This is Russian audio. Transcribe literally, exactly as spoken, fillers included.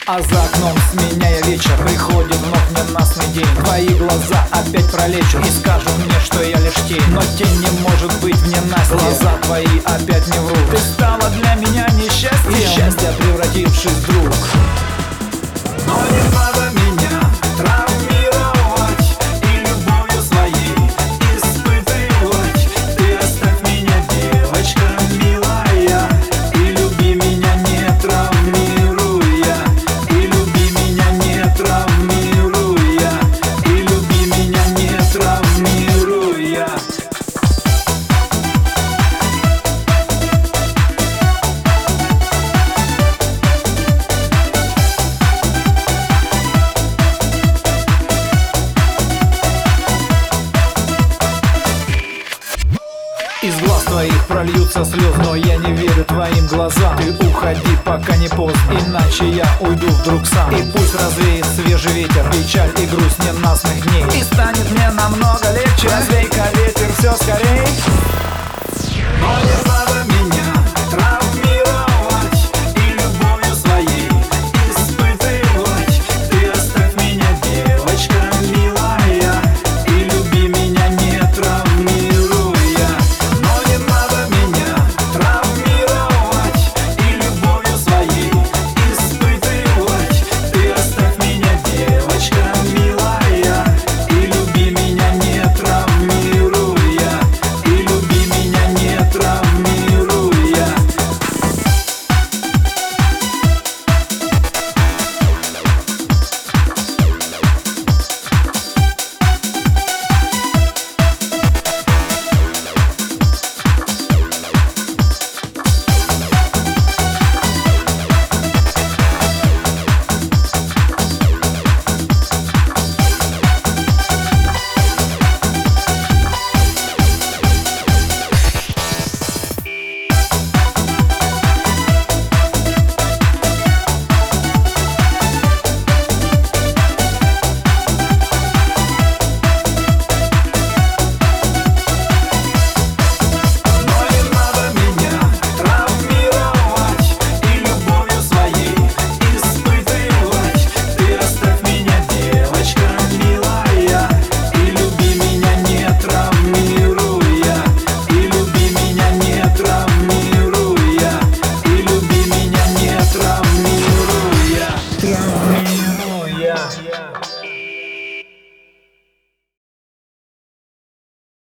А за окном, сменяя вечер, приходит вновь ненастный день. Твои глаза опять пролечат и скажут мне, что я лишь тень. Но тень не может быть в ненастье, глаза твои опять не врут. Ты стала для меня несчастьем, счастье, превратившись вдруг. Но не надо меня травмировать и любовью своей испытывать. Ты оставь меня, девочка милая, и люби меня не травмируя. И люби меня не травмируя. И люби меня не травмируя. Из глаз твоих прольются слезы, но я не верю твоим глазам. Ты уходи, пока не поздно, иначе я уйду вдруг сам. И пусть развеет свежий ветер печаль и грусть ненастных дней, и станет мне намного легче. Развей-ка ветер все скорей. Но не надо меня